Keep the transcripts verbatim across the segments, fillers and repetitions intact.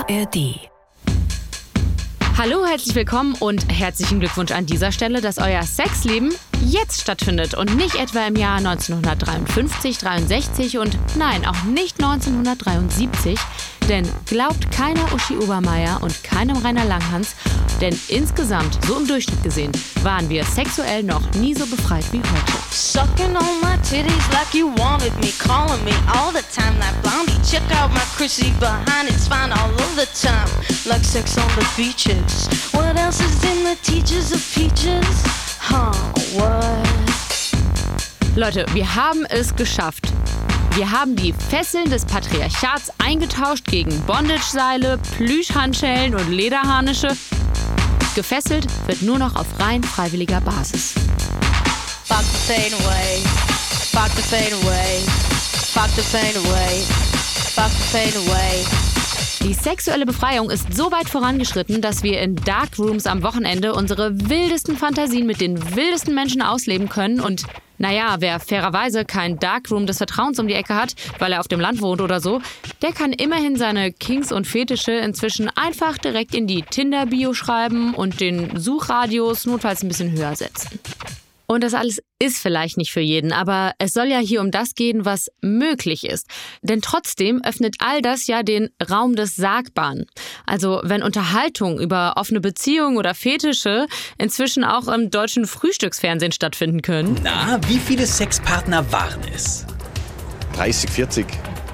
A R D. Hallo, herzlich willkommen und herzlichen Glückwunsch an dieser Stelle, dass euer Sexleben jetzt stattfindet und nicht etwa im Jahr neunzehnhundertdreiundfünfzig, dreiundsechzig und nein, auch nicht neunzehnhundertdreiundsiebzig. Denn glaubt keiner Uschi Obermeier und keinem Rainer Langhans, denn insgesamt, so im Durchschnitt gesehen, waren wir sexuell noch nie so befreit wie heute. Sucking on my titties like you wanted me, calling me all the time, that blondie. Check out my Chrissy behind, it's fine all of the time, like sex on the beaches. What else is in the teachers of peaches? Huh, what? Leute, wir haben es geschafft. Wir haben die Fesseln des Patriarchats eingetauscht gegen Bondage-Seile, Plüschhandschellen und Lederharnische. Gefesselt wird nur noch auf rein freiwilliger Basis. Fuck the fade away, fuck the fade away, fuck the fade away, fuck the fade away. Die sexuelle Befreiung ist so weit vorangeschritten, dass wir in Darkrooms am Wochenende unsere wildesten Fantasien mit den wildesten Menschen ausleben können. Und naja, wer fairerweise kein Darkroom des Vertrauens um die Ecke hat, weil er auf dem Land wohnt oder so, der kann immerhin seine Kinks und Fetische inzwischen einfach direkt in die Tinder-Bio schreiben und den Suchradius notfalls ein bisschen höher setzen. Und das alles ist vielleicht nicht für jeden, aber es soll ja hier um das gehen, was möglich ist. Denn trotzdem öffnet all das ja den Raum des Sagbaren. Also wenn Unterhaltung über offene Beziehungen oder Fetische inzwischen auch im deutschen Frühstücksfernsehen stattfinden können. Na, wie viele Sexpartner waren es? dreißig, vierzig.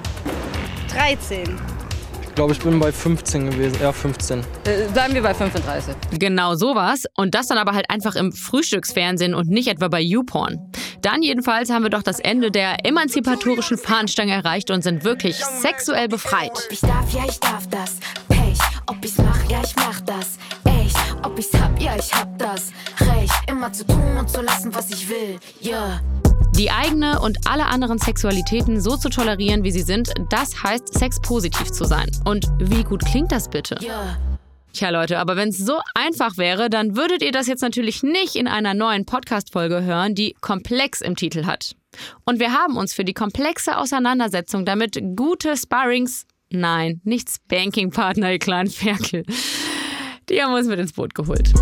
dreizehn. Ich glaube, ich bin bei fünfzehn gewesen. Ja, fünfzehn. Äh, bleiben wir bei fünfunddreißig. Genau sowas. Und das dann aber halt einfach im Frühstücksfernsehen und nicht etwa bei YouPorn. Dann jedenfalls haben wir doch das Ende der emanzipatorischen Fahnenstange erreicht und sind wirklich sexuell befreit. Ich darf, ja, ich darf das. Pech, ob ich's mach, ja, ich mach das. Echt, ob ich's hab, ja, ich hab das. Recht, immer zu tun und zu lassen, was ich will. Yeah. Die eigene und alle anderen Sexualitäten so zu tolerieren, wie sie sind, das heißt, sexpositiv zu sein. Und wie gut klingt das bitte? Yeah. Tja Leute, aber wenn es so einfach wäre, dann würdet ihr das jetzt natürlich nicht in einer neuen Podcast-Folge hören, die Komplex im Titel hat. Und wir haben uns für die komplexe Auseinandersetzung damit gute Sparrings, nein, nicht Spanking-Partner, ihr kleinen Ferkel, die haben uns mit ins Boot geholt.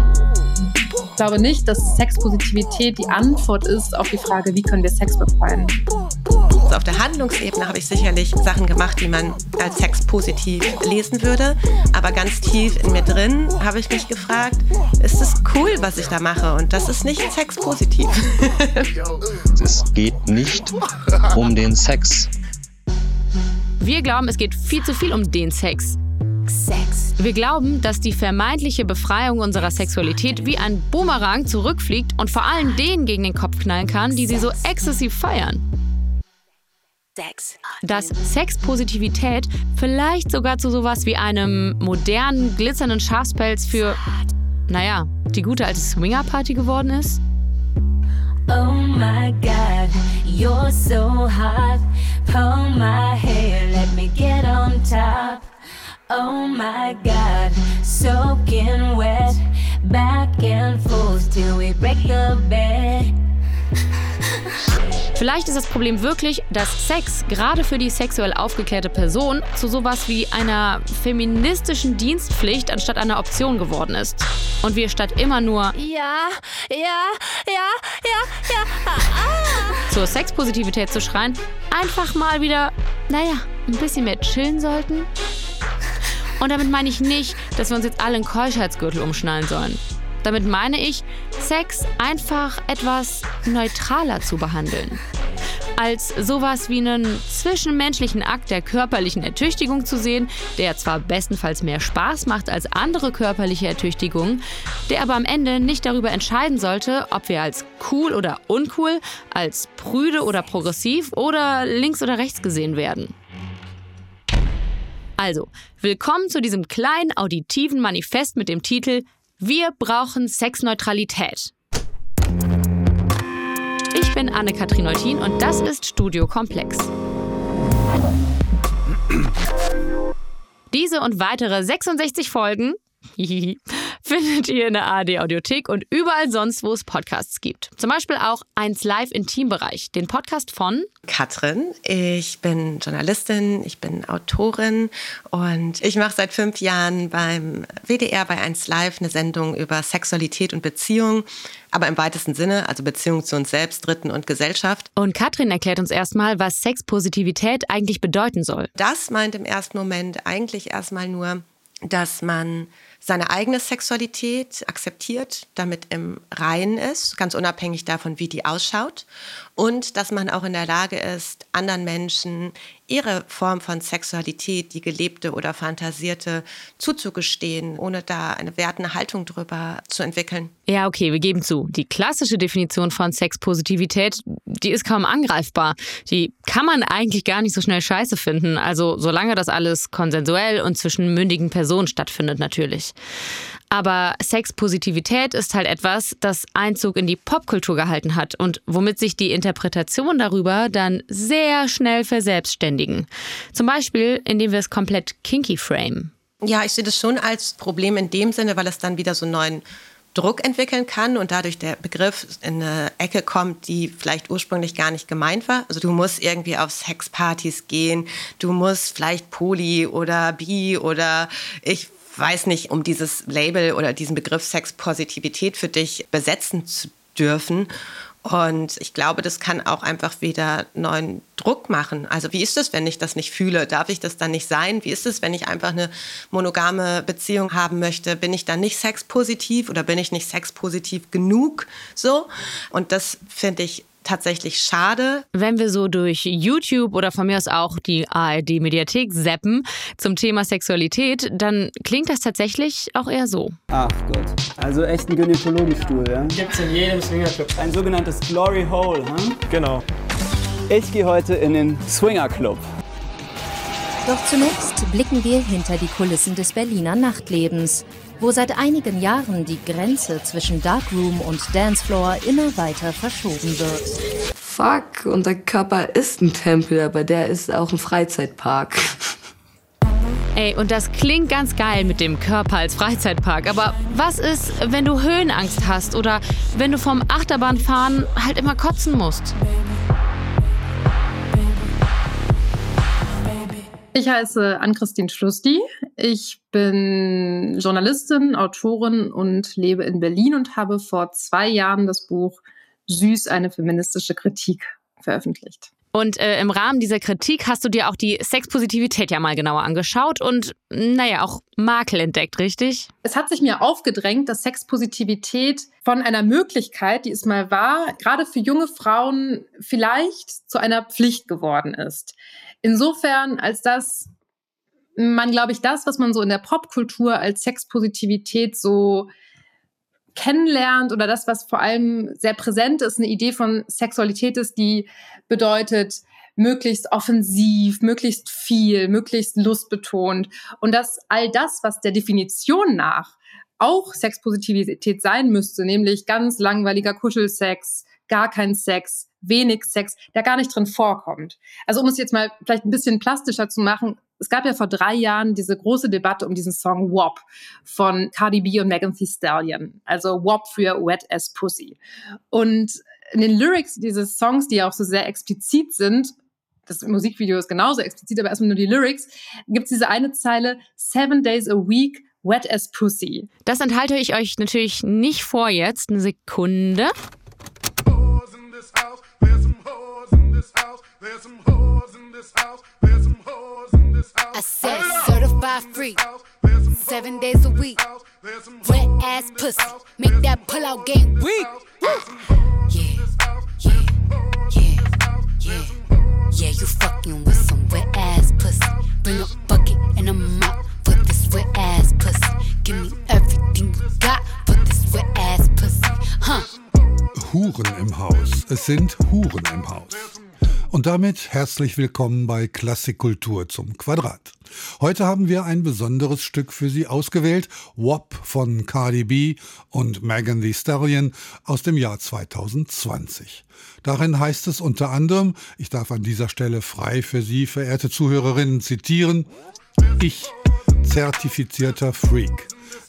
Ich glaube nicht, dass Sexpositivität die Antwort ist auf die Frage, wie können wir Sex befreien. Also auf der Handlungsebene habe ich sicherlich Sachen gemacht, die man als sexpositiv lesen würde. Aber ganz tief in mir drin habe ich mich gefragt, ist es cool, was ich da mache? Und das ist nicht sexpositiv. Es geht nicht um den Sex. Wir glauben, es geht viel zu viel um den Sex. Sex. Wir glauben, dass die vermeintliche Befreiung unserer Sexualität wie ein Boomerang zurückfliegt und vor allem denen gegen den Kopf knallen kann, die sie so exzessiv feiern. Sex. Dass Sexpositivität vielleicht sogar zu sowas wie einem modernen, glitzernden Schafspelz für, naja, die gute alte Swingerparty geworden ist. Oh my God, you're so hot. Pull my hair, let me get on top. Oh my God, soaking wet, back and forth till we break the bed. Vielleicht ist das Problem wirklich, dass Sex gerade für die sexuell aufgeklärte Person zu sowas wie einer feministischen Dienstpflicht anstatt einer Option geworden ist. Und wir statt immer nur Ja, ja, ja, ja, ja, ah. zur Sexpositivität zu schreien, einfach mal wieder, naja, ein bisschen mehr chillen sollten. Und damit meine ich nicht, dass wir uns jetzt alle einen Keuschheitsgürtel umschnallen sollen. Damit meine ich, Sex einfach etwas neutraler zu behandeln. Als sowas wie einen zwischenmenschlichen Akt der körperlichen Ertüchtigung zu sehen, der zwar bestenfalls mehr Spaß macht als andere körperliche Ertüchtigungen, der aber am Ende nicht darüber entscheiden sollte, ob wir als cool oder uncool, als prüde oder progressiv oder links oder rechts gesehen werden. Also, willkommen zu diesem kleinen auditiven Manifest mit dem Titel Wir brauchen Sexneutralität. Ich bin Anne-Kathrin Neutin und das ist Studio Komplex. Diese und weitere sechsundsechzig Folgen findet ihr in der A R D-Audiothek und überall sonst, wo es Podcasts gibt. Zum Beispiel auch eins Live Intimbereich, den Podcast von Katrin. Ich bin Journalistin, ich bin Autorin und ich mache seit fünf Jahren beim W D R bei eins Live eine Sendung über Sexualität und Beziehung, aber im weitesten Sinne, also Beziehung zu uns selbst, Dritten und Gesellschaft. Und Katrin erklärt uns erstmal, was Sexpositivität eigentlich bedeuten soll. Das meint im ersten Moment eigentlich erstmal nur, dass man seine eigene Sexualität akzeptiert, damit im Reinen ist, ganz unabhängig davon, wie die ausschaut. Und dass man auch in der Lage ist, anderen Menschen ihre Form von Sexualität, die gelebte oder fantasierte, zuzugestehen, ohne da eine wertende Haltung drüber zu entwickeln. Ja, okay, wir geben zu. Die klassische Definition von Sexpositivität, die ist kaum angreifbar. Die kann man eigentlich gar nicht so schnell scheiße finden. Also solange das alles konsensuell und zwischen mündigen Personen stattfindet natürlich. Aber Sexpositivität ist halt etwas, das Einzug in die Popkultur gehalten hat und womit sich die Interpretation darüber dann sehr schnell verselbstständigen. Zum Beispiel, indem wir es komplett kinky framen. Ja, ich sehe das schon als Problem in dem Sinne, weil es dann wieder so einen neuen Druck entwickeln kann und dadurch der Begriff in eine Ecke kommt, die vielleicht ursprünglich gar nicht gemeint war. Also du musst irgendwie auf Sexpartys gehen, du musst vielleicht Poly oder Bi oder ich weiß nicht, um dieses Label oder diesen Begriff Sexpositivität für dich besetzen zu dürfen. Und ich glaube, das kann auch einfach wieder neuen Druck machen. Also wie ist es, wenn ich das nicht fühle? Darf ich das dann nicht sein? Wie ist es, wenn ich einfach eine monogame Beziehung haben möchte? Bin ich dann nicht sexpositiv oder bin ich nicht sexpositiv genug? So. Und das finde ich tatsächlich schade. Wenn wir so durch YouTube oder von mir aus auch die A R D-Mediathek zappen zum Thema Sexualität, dann klingt das tatsächlich auch eher so. Ach Gott, also echt ein Gynäkologenstuhl, ja? Gibt's in jedem Swingerclub. Ein sogenanntes Glory Hole, hm? Genau. Ich gehe heute in den Swingerclub. Doch zunächst blicken wir hinter die Kulissen des Berliner Nachtlebens, wo seit einigen Jahren die Grenze zwischen Darkroom und Dancefloor immer weiter verschoben wird. Fuck, unser Körper ist ein Tempel, aber der ist auch ein Freizeitpark. Ey, und das klingt ganz geil mit dem Körper als Freizeitpark, aber was ist, wenn du Höhenangst hast oder wenn du vom Achterbahnfahren halt immer kotzen musst? Ich heiße Ann-Christine Schlusti. Ich bin Journalistin, Autorin und lebe in Berlin und habe vor zwei Jahren das Buch Süß, eine feministische Kritik veröffentlicht. Und äh, im Rahmen dieser Kritik hast du dir auch die Sexpositivität ja mal genauer angeschaut und, naja, auch Makel entdeckt, richtig? Es hat sich mir aufgedrängt, dass Sexpositivität von einer Möglichkeit, die es mal war, gerade für junge Frauen vielleicht zu einer Pflicht geworden ist. Insofern, als dass man, glaube ich, das, was man so in der Popkultur als Sexpositivität so kennenlernt oder das, was vor allem sehr präsent ist, eine Idee von Sexualität ist, die bedeutet, möglichst offensiv, möglichst viel, möglichst lustbetont. Und dass all das, was der Definition nach auch Sexpositivität sein müsste, nämlich ganz langweiliger Kuschelsex, gar kein Sex, wenig Sex, der gar nicht drin vorkommt. Also um es jetzt mal vielleicht ein bisschen plastischer zu machen, es gab ja vor drei Jahren diese große Debatte um diesen Song W A P von Cardi B und Megan Thee Stallion. Also W A P für Wet as Pussy. Und in den Lyrics dieses Songs, die ja auch so sehr explizit sind, das Musikvideo ist genauso explizit, aber erstmal nur die Lyrics, gibt es diese eine Zeile, Seven days a week, wet as pussy. Das enthalte ich euch natürlich nicht vor jetzt. Eine Sekunde. I said certified free, seven days a week, wet ass pussy, make that pull out game weak. Yeah, yeah, yeah, yeah, yeah, you fucking with some wet ass pussy. Bring a bucket and a mop for this wet ass pussy. Give me everything you got for this wet ass pussy, huh? Huren im Haus. Es sind Huren im Haus. Und damit herzlich willkommen bei Klassikkultur zum Quadrat. Heute haben wir ein besonderes Stück für Sie ausgewählt, W A P von Cardi B und Megan Thee Stallion aus dem Jahr zwanzig zwanzig. Darin heißt es unter anderem, ich darf an dieser Stelle frei für Sie, verehrte Zuhörerinnen, zitieren: Ich, zertifizierter Freak,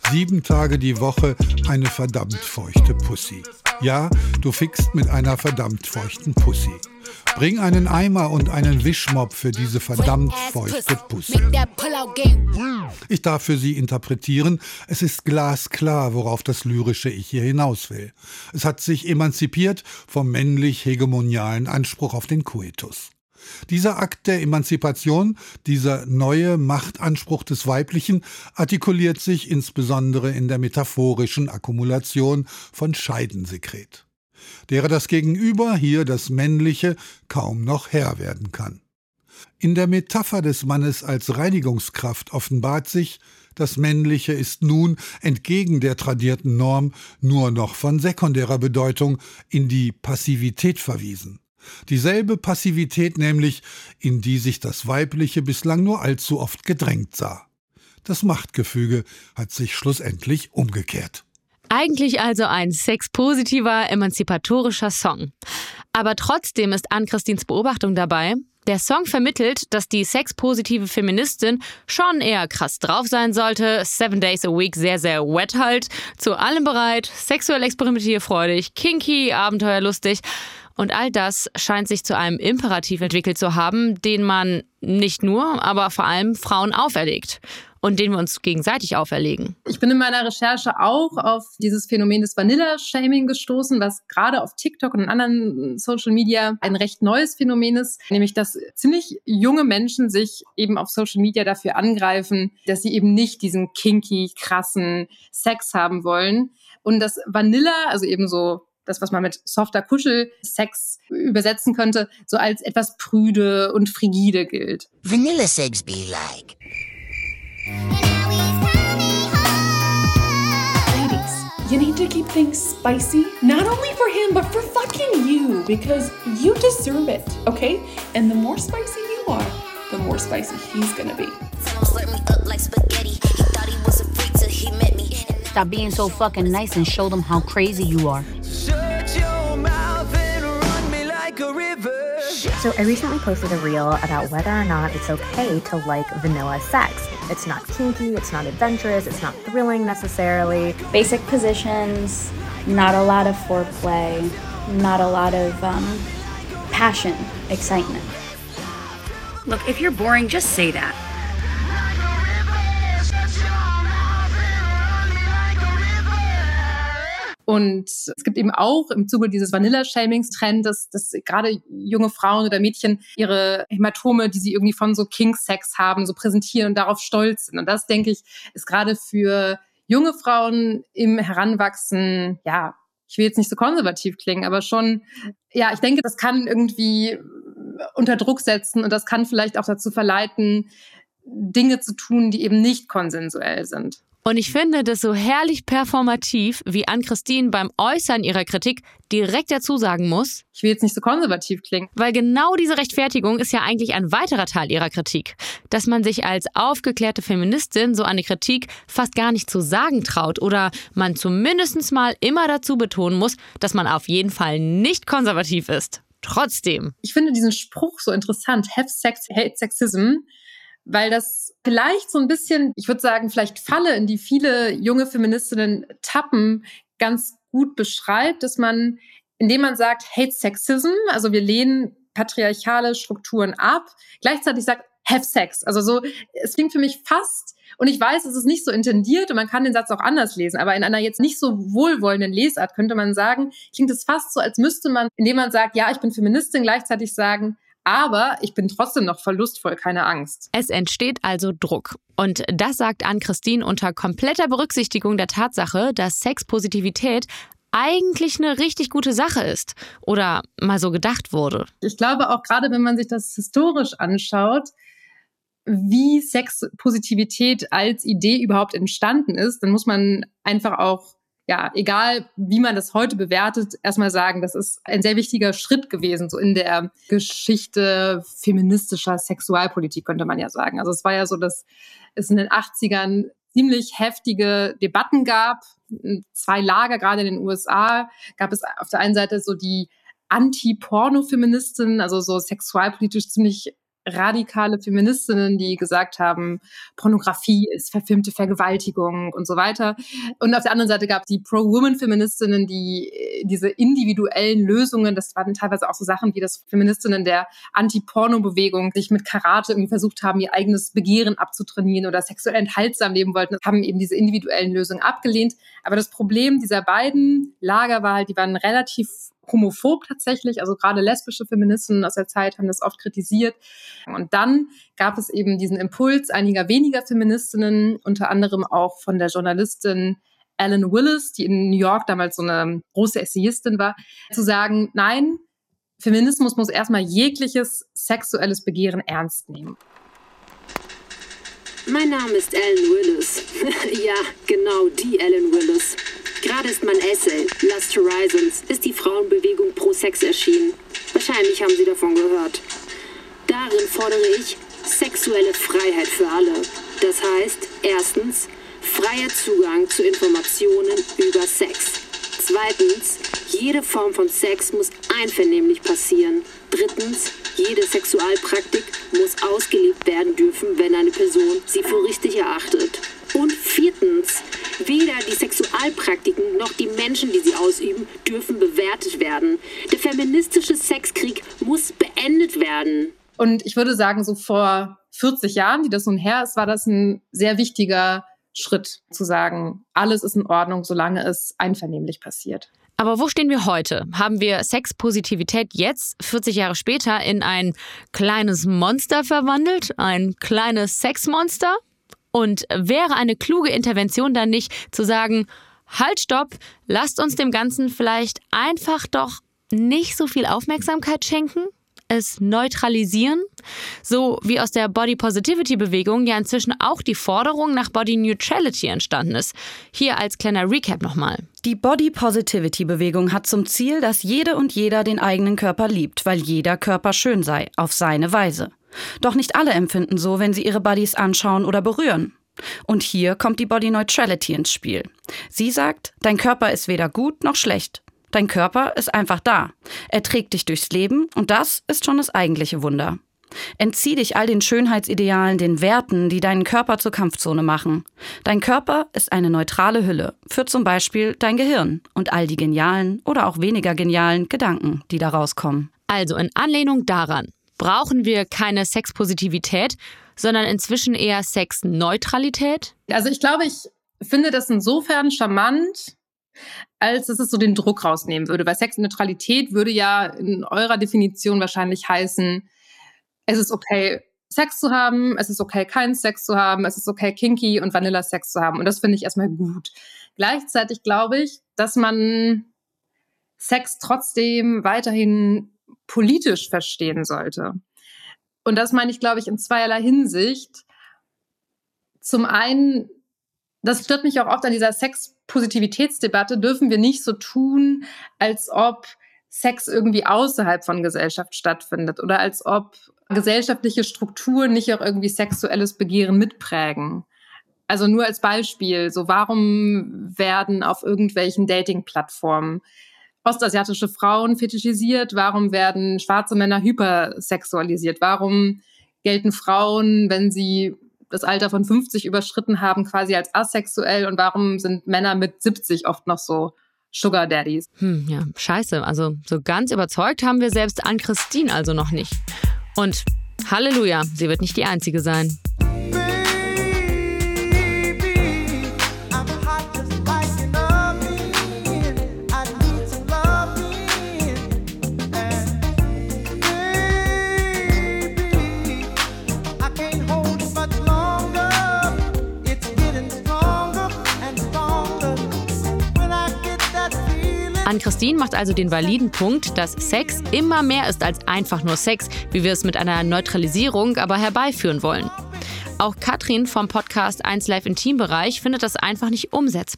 Sieben Tage die Woche eine verdammt feuchte Pussy. Ja, du fickst mit einer verdammt feuchten Pussy. Bring einen Eimer und einen Wischmopp für diese verdammt feuchte Pussy. Ich darf für Sie interpretieren, es ist glasklar, worauf das lyrische Ich hier hinaus will. Es hat sich emanzipiert vom männlich-hegemonialen Anspruch auf den Koitus. Dieser Akt der Emanzipation, dieser neue Machtanspruch des Weiblichen, artikuliert sich insbesondere in der metaphorischen Akkumulation von Scheidensekret, derer das Gegenüber, hier das Männliche, kaum noch Herr werden kann. In der Metapher des Mannes als Reinigungskraft offenbart sich, das Männliche ist nun, entgegen der tradierten Norm, nur noch von sekundärer Bedeutung in die Passivität verwiesen. Dieselbe Passivität nämlich, in die sich das Weibliche bislang nur allzu oft gedrängt sah. Das Machtgefüge hat sich schlussendlich umgekehrt. Eigentlich also ein sexpositiver, emanzipatorischer Song. Aber trotzdem ist Ann-Christines Beobachtung dabei, der Song vermittelt, dass die sexpositive Feministin schon eher krass drauf sein sollte, seven days a week sehr, sehr wet halt, zu allem bereit, sexuell experimentierfreudig, kinky, abenteuerlustig. Und all das scheint sich zu einem Imperativ entwickelt zu haben, den man nicht nur, aber vor allem Frauen auferlegt und den wir uns gegenseitig auferlegen. Ich bin in meiner Recherche auch auf dieses Phänomen des Vanilla-Shaming gestoßen, was gerade auf TikTok und anderen Social Media ein recht neues Phänomen ist, nämlich dass ziemlich junge Menschen sich eben auf Social Media dafür angreifen, dass sie eben nicht diesen kinky, krassen Sex haben wollen. Und das Vanilla, also eben so das, was man mit softer Kuschelsex übersetzen könnte, so als etwas prüde und frigide gilt. Vanilla sex be like. Ladies, you need to keep things spicy, not only for him, but for fucking you, because you deserve it, okay? And the more spicy you are, the more spicy he's gonna be. Stop being so fucking nice and show them how crazy you are. So I recently posted a reel about whether or not it's okay to like vanilla sex. It's not kinky, it's not adventurous, it's not thrilling necessarily. Basic positions, not a lot of foreplay, not a lot of um, passion, excitement. Look, if you're boring, just say that. Und es gibt eben auch im Zuge dieses Vanilla-Shamings-Trend, dass, dass gerade junge Frauen oder Mädchen ihre Hämatome, die sie irgendwie von so King-Sex haben, so präsentieren und darauf stolz sind. Und das, denke ich, ist gerade für junge Frauen im Heranwachsen, ja, ich will jetzt nicht so konservativ klingen, aber schon, ja, ich denke, das kann irgendwie unter Druck setzen und das kann vielleicht auch dazu verleiten, Dinge zu tun, die eben nicht konsensuell sind. Und ich finde das so herrlich performativ, wie Ann-Christine beim Äußern ihrer Kritik direkt dazu sagen muss, ich will jetzt nicht so konservativ klingen. Weil genau diese Rechtfertigung ist ja eigentlich ein weiterer Teil ihrer Kritik. Dass man sich als aufgeklärte Feministin so eine Kritik fast gar nicht zu sagen traut oder man zumindest mal immer dazu betonen muss, dass man auf jeden Fall nicht konservativ ist. Trotzdem. Ich finde diesen Spruch so interessant, have sex, hate sexism, weil das vielleicht so ein bisschen, ich würde sagen, vielleicht Falle, in die viele junge Feministinnen tappen, ganz gut beschreibt, dass man, indem man sagt, hate sexism, also wir lehnen patriarchale Strukturen ab, gleichzeitig sagt, have sex. Also so, es klingt für mich fast, und ich weiß, es ist nicht so intendiert und man kann den Satz auch anders lesen, aber in einer jetzt nicht so wohlwollenden Lesart könnte man sagen, klingt es fast so, als müsste man, indem man sagt, ja, ich bin Feministin, gleichzeitig sagen, aber ich bin trotzdem noch verlustvoll, keine Angst. Es entsteht also Druck. Und das sagt Ann-Christine unter kompletter Berücksichtigung der Tatsache, dass Sexpositivität eigentlich eine richtig gute Sache ist oder mal so gedacht wurde. Ich glaube auch gerade, wenn man sich das historisch anschaut, wie Sexpositivität als Idee überhaupt entstanden ist, dann muss man einfach auch, ja, egal wie man das heute bewertet, erstmal sagen, das ist ein sehr wichtiger Schritt gewesen, so in der Geschichte feministischer Sexualpolitik, könnte man ja sagen. Also es war ja so, dass es in den achtzigern ziemlich heftige Debatten gab. Zwei Lager, gerade in den U S A, gab es auf der einen Seite so die Anti-Porno-Feministinnen, also so sexualpolitisch ziemlich radikale Feministinnen, die gesagt haben, Pornografie ist verfilmte Vergewaltigung und so weiter. Und auf der anderen Seite gab es die Pro-Woman-Feministinnen, die diese individuellen Lösungen, das waren teilweise auch so Sachen wie das Feministinnen der Anti-Porno-Bewegung, sich mit Karate irgendwie versucht haben, ihr eigenes Begehren abzutrainieren oder sexuell enthaltsam leben wollten, haben eben diese individuellen Lösungen abgelehnt. Aber das Problem dieser beiden Lager war halt, die waren relativ homophob tatsächlich, also gerade lesbische Feministinnen aus der Zeit haben das oft kritisiert. Und dann gab es eben diesen Impuls einiger weniger Feministinnen, unter anderem auch von der Journalistin Ellen Willis, die in New York damals so eine große Essayistin war, zu sagen, nein, Feminismus muss erstmal jegliches sexuelles Begehren ernst nehmen. Mein Name ist Ellen Willis. Ja, genau die Ellen Willis. Gerade ist mein Essay, Last Horizons, ist die Frauenbewegung pro Sex erschienen. Wahrscheinlich haben Sie davon gehört. Darin fordere ich sexuelle Freiheit für alle. Das heißt, erstens, freier Zugang zu Informationen über Sex. Zweitens, jede Form von Sex muss einvernehmlich passieren. Drittens, jede Sexualpraktik muss ausgelebt werden dürfen, wenn eine Person sie für richtig erachtet. Und viertens, weder die Sexualpraktiken noch die Menschen, die sie ausüben, dürfen bewertet werden. Der feministische Sexkrieg muss beendet werden. Und ich würde sagen, so vor vierzig Jahren, die das nun her ist, war das ein sehr wichtiger Schritt, zu sagen, alles ist in Ordnung, solange es einvernehmlich passiert. Aber wo stehen wir heute? Haben wir Sexpositivität jetzt, vierzig Jahre später, in ein kleines Monster verwandelt? Ein kleines Sexmonster? Und wäre eine kluge Intervention dann nicht zu sagen, halt, stopp, lasst uns dem Ganzen vielleicht einfach doch nicht so viel Aufmerksamkeit schenken? Es neutralisieren? So wie aus der Body-Positivity-Bewegung ja inzwischen auch die Forderung nach Body-Neutrality entstanden ist. Hier als kleiner Recap nochmal. Die Body-Positivity-Bewegung hat zum Ziel, dass jede und jeder den eigenen Körper liebt, weil jeder Körper schön sei, auf seine Weise. Doch nicht alle empfinden so, wenn sie ihre Bodies anschauen oder berühren. Und hier kommt die Body Neutrality ins Spiel. Sie sagt, dein Körper ist weder gut noch schlecht. Dein Körper ist einfach da. Er trägt dich durchs Leben und das ist schon das eigentliche Wunder. Entzieh dich all den Schönheitsidealen, den Werten, die deinen Körper zur Kampfzone machen. Dein Körper ist eine neutrale Hülle für zum Beispiel dein Gehirn und all die genialen oder auch weniger genialen Gedanken, die da rauskommen. Also in Anlehnung daran brauchen wir keine Sexpositivität, sondern inzwischen eher Sexneutralität? Also ich glaube, ich finde das insofern charmant, als dass es so den Druck rausnehmen würde. Weil Sexneutralität würde ja in eurer Definition wahrscheinlich heißen, es ist okay, Sex zu haben, es ist okay, keinen Sex zu haben, es ist okay, kinky und Vanilla-Sex zu haben. Und das finde ich erstmal gut. Gleichzeitig glaube ich, dass man Sex trotzdem weiterhin politisch verstehen sollte. Und das meine ich, glaube ich, in zweierlei Hinsicht. Zum einen, das stört mich auch oft an dieser Sexpositivitätsdebatte, dürfen wir nicht so tun, als ob Sex irgendwie außerhalb von Gesellschaft stattfindet oder als ob gesellschaftliche Strukturen nicht auch irgendwie sexuelles Begehren mitprägen. Also nur als Beispiel, so warum werden auf irgendwelchen Dating-Plattformen ostasiatische Frauen fetischisiert? Warum werden schwarze Männer hypersexualisiert? Warum gelten Frauen, wenn sie das Alter von fünfzig überschritten haben, quasi als asexuell? Und warum sind Männer mit siebzig oft noch so Sugar Daddies? Hm, ja, scheiße. Also so ganz überzeugt haben wir selbst Ann-Christine also noch nicht. Und Halleluja, sie wird nicht die Einzige sein. Ann-Christine macht also den validen Punkt, dass Sex immer mehr ist als einfach nur Sex, wie wir es mit einer Neutralisierung aber herbeiführen wollen. Auch Katrin vom Podcast eins Live Intimbereich findet das einfach nicht umsetzbar.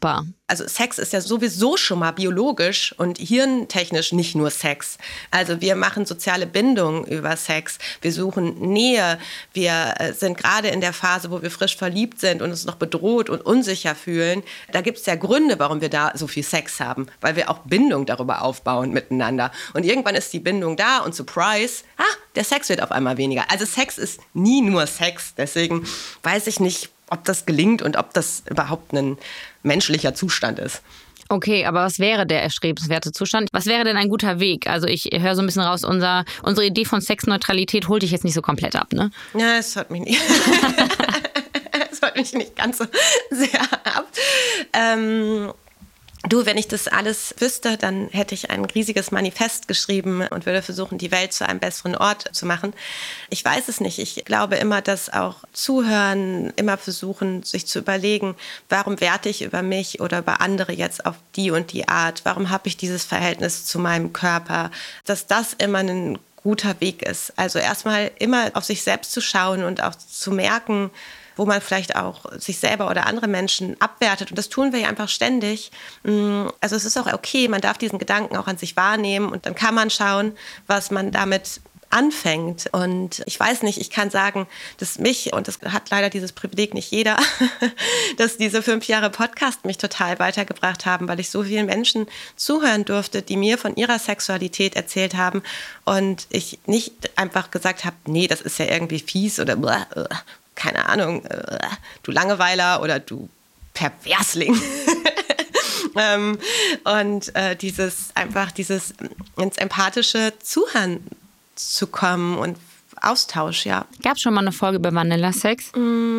also Sex ist ja sowieso schon mal biologisch und hirntechnisch nicht nur Sex. Also wir machen soziale Bindungen über Sex, wir suchen Nähe, wir sind gerade in der Phase, wo wir frisch verliebt sind und uns noch bedroht und unsicher fühlen. Da gibt es ja Gründe, warum wir da so viel Sex haben, weil wir auch Bindung darüber aufbauen miteinander. Und irgendwann ist die Bindung da und surprise, ah, der Sex wird auf einmal weniger. Also Sex ist nie nur Sex, deswegen weiß ich nicht, ob das gelingt und ob das überhaupt ein menschlicher Zustand ist. Okay, aber was wäre der erstrebenswerte Zustand? Was wäre denn ein guter Weg? Also ich höre so ein bisschen raus, unser, unsere Idee von Sexneutralität holt dich jetzt nicht so komplett ab, ne? Ja, es hört mich nicht, es hört mich nicht ganz so sehr ab. Ähm... Du, wenn ich das alles wüsste, dann hätte ich ein riesiges Manifest geschrieben und würde versuchen, die Welt zu einem besseren Ort zu machen. Ich weiß es nicht. Ich glaube immer, dass auch Zuhören, immer versuchen, sich zu überlegen, warum werte ich über mich oder über andere jetzt auf die und die Art? Warum habe ich dieses Verhältnis zu meinem Körper? Dass das immer ein guter Weg ist. Also erstmal immer auf sich selbst zu schauen und auch zu merken, wo man vielleicht auch sich selber oder andere Menschen abwertet. Und das tun wir ja einfach ständig. Also es ist auch okay, man darf diesen Gedanken auch an sich wahrnehmen und dann kann man schauen, was man damit anfängt. Und ich weiß nicht, ich kann sagen, dass mich, und das hat leider dieses Privileg nicht jeder, dass diese fünf Jahre Podcast mich total weitergebracht haben, weil ich so vielen Menschen zuhören durfte, die mir von ihrer Sexualität erzählt haben und ich nicht einfach gesagt habe, nee, das ist ja irgendwie fies oder keine Ahnung, du Langeweiler oder du Perversling. ähm, und äh, dieses einfach dieses ins empathische Zuhören zu kommen und Austausch, ja. Gab es schon mal eine Folge über Vanilla-Sex?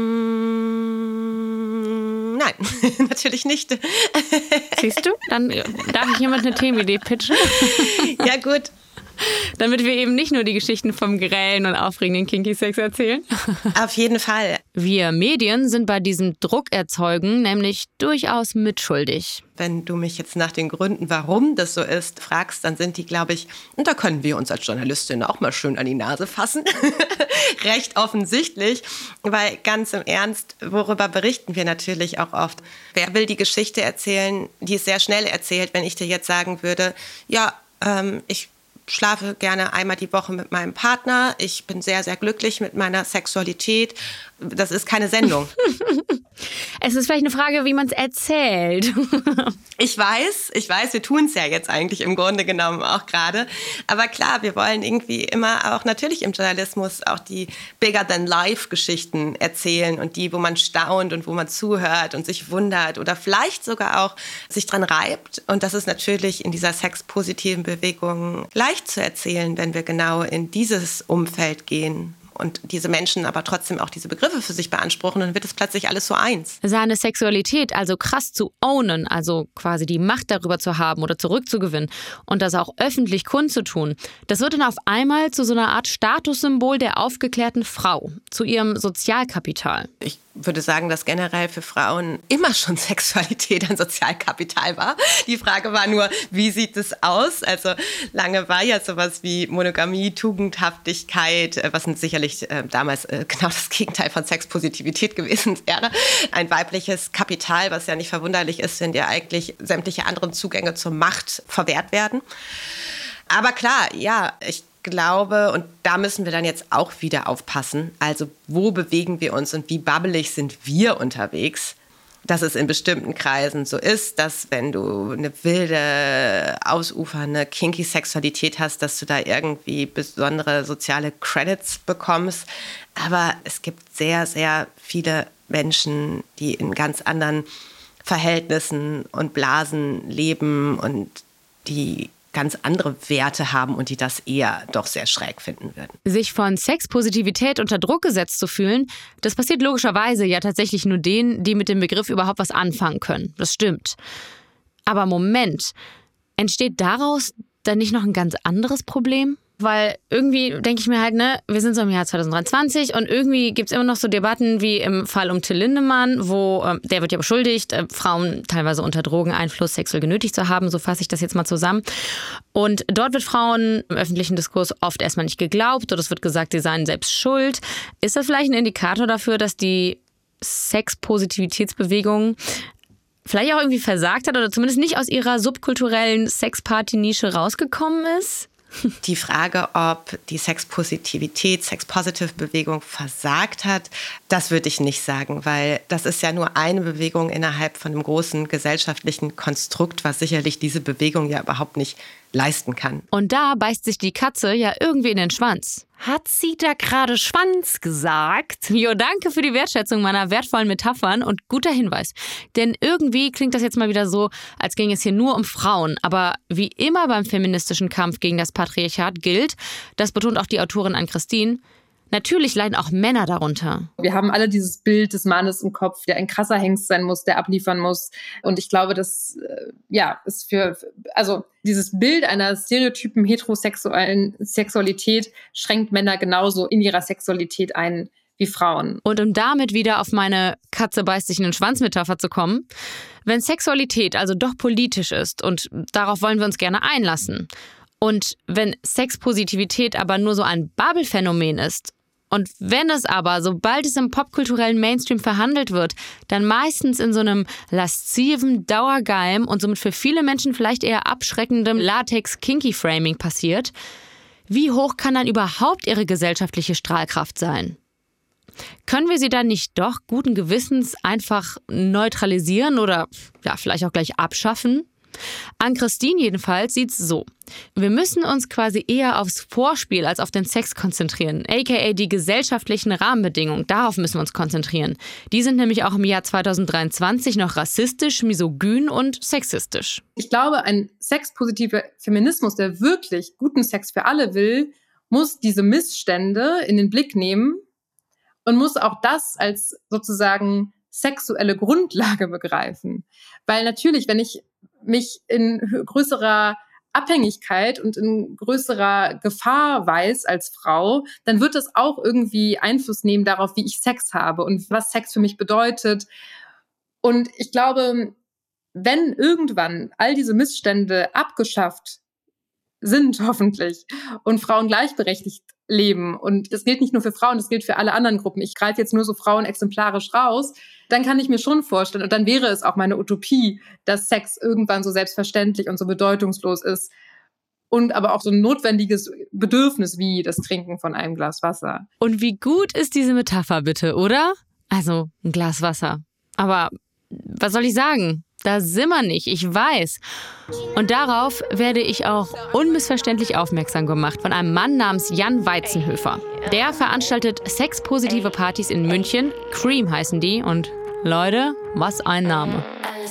Mm, nein, natürlich nicht. Siehst du? Dann darf ich jemand eine Themenidee pitchen. Ja, gut. Damit wir eben nicht nur die Geschichten vom grellen und aufregenden Kinky-Sex erzählen. Auf jeden Fall. Wir Medien sind bei diesem Druckerzeugen nämlich durchaus mitschuldig. Wenn du mich jetzt nach den Gründen, warum das so ist, fragst, dann sind die, glaube ich, und da können wir uns als Journalistin auch mal schön an die Nase fassen, recht offensichtlich, weil ganz im Ernst, worüber berichten wir natürlich auch oft? Wer will die Geschichte erzählen, die ist sehr schnell erzählt, wenn ich dir jetzt sagen würde, ja, ähm, ich schlafe gerne einmal die Woche mit meinem Partner. Ich bin sehr, sehr glücklich mit meiner Sexualität. Das ist keine Sendung. Es ist vielleicht eine Frage, wie man es erzählt. Ich weiß, ich weiß, wir tun es ja jetzt eigentlich im Grunde genommen auch gerade. Aber klar, wir wollen irgendwie immer auch natürlich im Journalismus auch die Bigger-than-Life-Geschichten erzählen und die, wo man staunt und wo man zuhört und sich wundert oder vielleicht sogar auch sich dran reibt. Und das ist natürlich in dieser sexpositiven Bewegung leicht zu erzählen, wenn wir genau in dieses Umfeld gehen. Und diese Menschen aber trotzdem auch diese Begriffe für sich beanspruchen, dann wird es plötzlich alles so eins. Seine Sexualität also krass zu ownen, also quasi die Macht darüber zu haben oder zurückzugewinnen und das auch öffentlich kundzutun, das wird dann auf einmal zu so einer Art Statussymbol der aufgeklärten Frau, zu ihrem Sozialkapital. Ich würde sagen, dass generell für Frauen immer schon Sexualität ein Sozialkapital war. Die Frage war nur, wie sieht es aus? Also lange war ja sowas wie Monogamie, Tugendhaftigkeit, was sicherlich äh, damals äh, genau das Gegenteil von Sexpositivität gewesen wäre. Ein weibliches Kapital, was ja nicht verwunderlich ist, wenn dir eigentlich sämtliche anderen Zugänge zur Macht verwehrt werden. Aber klar, ja, ich glaube, und da müssen wir dann jetzt auch wieder aufpassen, also wo bewegen wir uns und wie babbelig sind wir unterwegs, dass es in bestimmten Kreisen so ist, dass wenn du eine wilde, ausufernde, kinky Sexualität hast, dass du da irgendwie besondere soziale Credits bekommst. Aber es gibt sehr, sehr viele Menschen, die in ganz anderen Verhältnissen und Blasen leben und die ganz andere Werte haben und die das eher doch sehr schräg finden würden. Sich von Sexpositivität unter Druck gesetzt zu fühlen, das passiert logischerweise ja tatsächlich nur denen, die mit dem Begriff überhaupt was anfangen können. Das stimmt. Aber Moment, entsteht daraus dann nicht noch ein ganz anderes Problem? Weil irgendwie denke ich mir halt, ne, wir sind so im Jahr zwanzig dreiundzwanzig und irgendwie gibt es immer noch so Debatten wie im Fall um Till Lindemann, wo äh, der wird ja beschuldigt, äh, Frauen teilweise unter Drogeneinfluss sexuell genötigt zu haben, so fasse ich das jetzt mal zusammen. Und dort wird Frauen im öffentlichen Diskurs oft erstmal nicht geglaubt oder es wird gesagt, sie seien selbst schuld. Ist das vielleicht ein Indikator dafür, dass die Sexpositivitätsbewegung vielleicht auch irgendwie versagt hat oder zumindest nicht aus ihrer subkulturellen Sexparty-Nische rausgekommen ist? Die Frage, ob die Sexpositivität, Sex-Positive-Bewegung versagt hat, das würde ich nicht sagen, weil das ist ja nur eine Bewegung innerhalb von einem großen gesellschaftlichen Konstrukt, was sicherlich diese Bewegung ja überhaupt nicht leisten kann. Und da beißt sich die Katze ja irgendwie in den Schwanz. Hat sie da gerade Schwanz gesagt? Jo, danke für die Wertschätzung meiner wertvollen Metaphern und guter Hinweis. Denn irgendwie klingt das jetzt mal wieder so, als ging es hier nur um Frauen. Aber wie immer beim feministischen Kampf gegen das Patriarchat gilt, das betont auch die Autorin Ann-Christine, natürlich leiden auch Männer darunter. Wir haben alle dieses Bild des Mannes im Kopf, der ein krasser Hengst sein muss, der abliefern muss. Und ich glaube, das äh, ja, ist für, also dieses Bild einer stereotypen heterosexuellen Sexualität schränkt Männer genauso in ihrer Sexualität ein wie Frauen. Und um damit wieder auf meine Katze beißt sich in den Schwanz-Metapher zu kommen, wenn Sexualität also doch politisch ist und darauf wollen wir uns gerne einlassen und wenn Sexpositivität aber nur so ein Bubble-Phänomen ist, und wenn es aber, sobald es im popkulturellen Mainstream verhandelt wird, dann meistens in so einem lasziven, dauergeilen und somit für viele Menschen vielleicht eher abschreckendem Latex-Kinky-Framing passiert, wie hoch kann dann überhaupt ihre gesellschaftliche Strahlkraft sein? Können wir sie dann nicht doch guten Gewissens einfach neutralisieren oder ja, vielleicht auch gleich abschaffen? Ann-Christine jedenfalls sieht's so. Wir müssen uns quasi eher aufs Vorspiel als auf den Sex konzentrieren, aka die gesellschaftlichen Rahmenbedingungen. Darauf müssen wir uns konzentrieren. Die sind nämlich auch im Jahr zweitausenddreiundzwanzig noch rassistisch, misogyn und sexistisch. Ich glaube, ein sexpositiver Feminismus, der wirklich guten Sex für alle will, muss diese Missstände in den Blick nehmen und muss auch das als sozusagen sexuelle Grundlage begreifen. Weil natürlich, wenn ich mich in größerer Abhängigkeit und in größerer Gefahr weiß als Frau, dann wird das auch irgendwie Einfluss nehmen darauf, wie ich Sex habe und was Sex für mich bedeutet. Und ich glaube, wenn irgendwann all diese Missstände abgeschafft sind, hoffentlich, und Frauen gleichberechtigt leben, und das gilt nicht nur für Frauen, das gilt für alle anderen Gruppen, ich greife jetzt nur so Frauen exemplarisch raus, dann kann ich mir schon vorstellen, und dann wäre es auch meine Utopie, dass Sex irgendwann so selbstverständlich und so bedeutungslos ist und aber auch so ein notwendiges Bedürfnis wie das Trinken von einem Glas Wasser. Und wie gut ist diese Metapher bitte, oder? Also ein Glas Wasser. Aber was soll ich sagen? Da sind wir nicht, ich weiß. Und darauf werde ich auch unmissverständlich aufmerksam gemacht von einem Mann namens Jan Weizenhöfer. Der veranstaltet sexpositive Partys in München. Cream heißen die. Und Leute, was ein Name.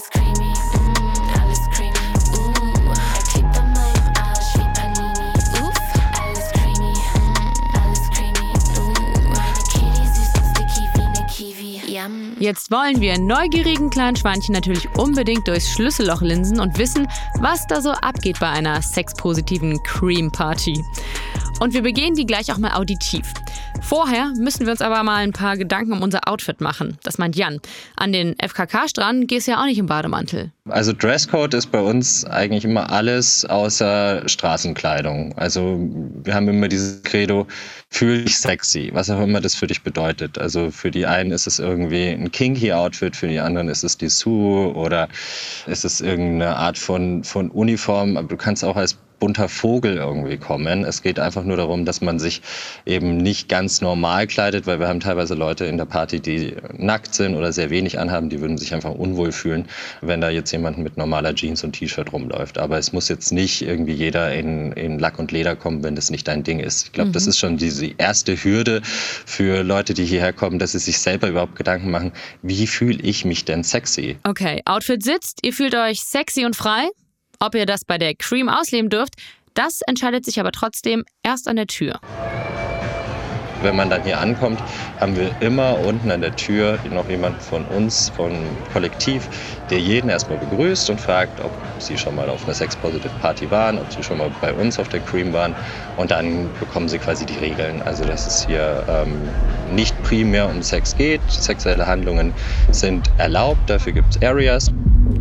Jetzt wollen wir neugierigen kleinen Schweinchen natürlich unbedingt durchs Schlüsselloch linsen und wissen, was da so abgeht bei einer sexpositiven Cream-Party. Und wir begehen die gleich auch mal auditiv. Vorher müssen wir uns aber mal ein paar Gedanken um unser Outfit machen. Das meint Jan. An den F K K-Strand gehst du ja auch nicht im Bademantel. Also Dresscode ist bei uns eigentlich immer alles außer Straßenkleidung. Also wir haben immer dieses Credo, fühl dich sexy, was auch immer das für dich bedeutet. Also für die einen ist es irgendwie ein kinky Outfit, für die anderen ist es Dessous oder ist es irgendeine Art von, von Uniform. Aber du kannst auch als bunter Vogel irgendwie kommen. Es geht einfach nur darum, dass man sich eben nicht ganz normal kleidet, weil wir haben teilweise Leute in der Party, die nackt sind oder sehr wenig anhaben, die würden sich einfach unwohl fühlen, wenn da jetzt jemand mit normaler Jeans und T-Shirt rumläuft. Aber es muss jetzt nicht irgendwie jeder in, in Lack und Leder kommen, wenn das nicht dein Ding ist. Ich glaube, mhm. das ist schon diese erste Hürde für Leute, die hierher kommen, dass sie sich selber überhaupt Gedanken machen, wie fühle ich mich denn sexy? Okay, Outfit sitzt, ihr fühlt euch sexy und frei. Ob ihr das bei der Cream ausleben dürft, das entscheidet sich aber trotzdem erst an der Tür. Wenn man dann hier ankommt, haben wir immer unten an der Tür noch jemand von uns, von Kollektiv, der jeden erstmal begrüßt und fragt, ob sie schon mal auf einer Sex-Positive-Party waren, ob sie schon mal bei uns auf der Cream waren. Und dann bekommen sie quasi die Regeln. Also dass es hier ähm, nicht primär um Sex geht. Sexuelle Handlungen sind erlaubt, dafür gibt es Areas.